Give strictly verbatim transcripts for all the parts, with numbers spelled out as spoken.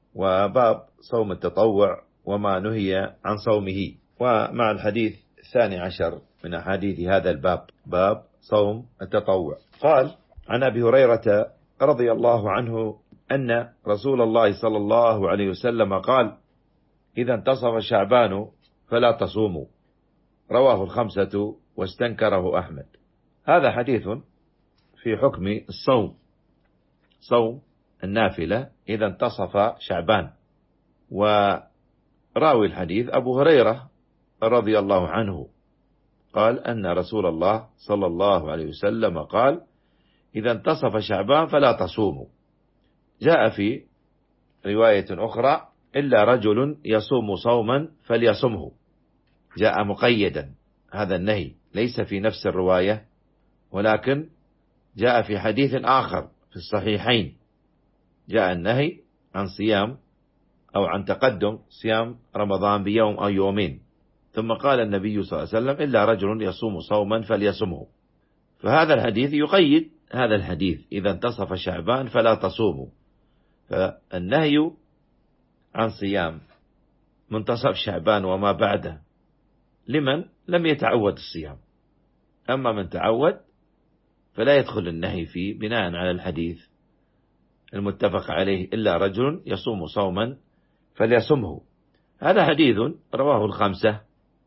وباب صوم التطوع وما نهي عن صومه. ومع الحديث الثاني عشر من أحاديث هذا الباب، باب صوم التطوع. قال عن أبي هريرة رضي الله عنه أن رسول الله صلى الله عليه وسلم قال: إذا انتصف شعبان فلا تصوموا، رواه الخمسة واستنكره أحمد. هذا حديث في حكم الصوم، صوم النافلة إذا انتصف شعبان. وراوي الحديث أبو هريرة رضي الله عنه قال أن رسول الله صلى الله عليه وسلم قال: إذا انتصف شعبان فلا تصوموا. جاء في رواية أخرى: إلا رجل يصوم صوما فليصمه. جاء مقيدا، هذا النهي ليس في نفس الرواية، ولكن جاء في حديث آخر في الصحيحين، جاء النهي عن صيام أو عن تقدم صيام رمضان بيوم أو يومين، ثم قال النبي صلى الله عليه وسلم: إلا رجل يصوم صوما فليصمه. فهذا الحديث يقيد هذا الحديث: إذا انتصف شعبان فلا تصوموا. فالنهي عن صيام منتصف شعبان وما بعده لمن لم يتعود الصيام، أما من تعود فلا يدخل النهي فيه بناء على الحديث المتفق عليه: إلا رجل يصوم صوما فليصمه. هذا حديث رواه الخمسة،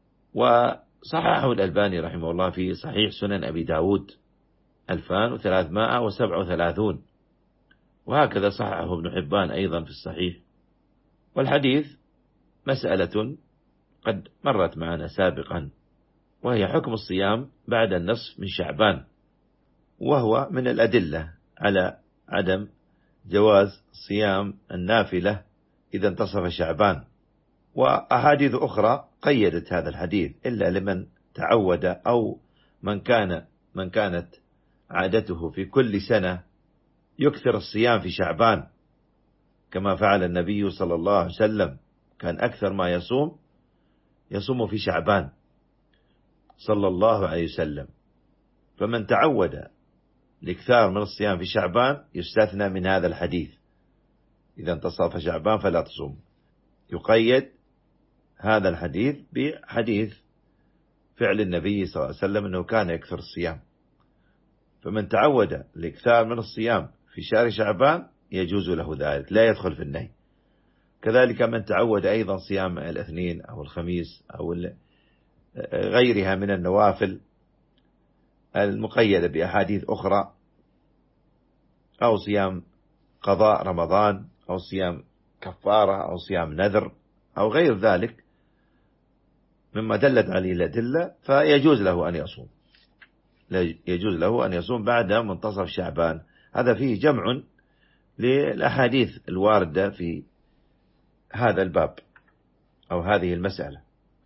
وصححه الألباني رحمه الله في صحيح سنن أبي داود ألفان وثلاثمائة وسبعة وثلاثون، وهكذا صححه ابن حبان أيضا في الصحيح. والحديث مسألة قد مرت معنا سابقا، وهي حكم الصيام بعد النصف من شعبان، وهو من الأدلة على عدم جواز صيام النافلة إذا انتصف شعبان. وأحاديث أخرى قيدت هذا الحديث: إلا لمن تعود أو من كان من كانت عادته في كل سنة يكثر الصيام في شعبان، كما فعل النبي صلى الله عليه وسلم، كان أكثر ما يصوم يصوم في شعبان صلى الله عليه وسلم. فمن تعود الاكثار من الصيام في شعبان يستثنى من هذا الحديث: إذا انتصف شعبان فلا تصوم. يقيد هذا الحديث بحديث فعل النبي صلى الله عليه وسلم أنه كان يكثر الصيام، فمن تعود الاكثار من الصيام في شهر شعبان يجوز له ذلك، لا يدخل في النهي. كذلك من تعود أيضا صيام الاثنين أو الخميس أو غيرها من النوافل المقيدة بأحاديث أخرى، أو صيام قضاء رمضان أو صيام كفارة أو صيام نذر أو غير ذلك مما دلت عليه الأدلة، فيجوز له أن يصوم، يجوز له أن يصوم بعد منتصف شعبان. هذا فيه جمع للأحاديث الواردة في هذا الباب أو هذه المسألة.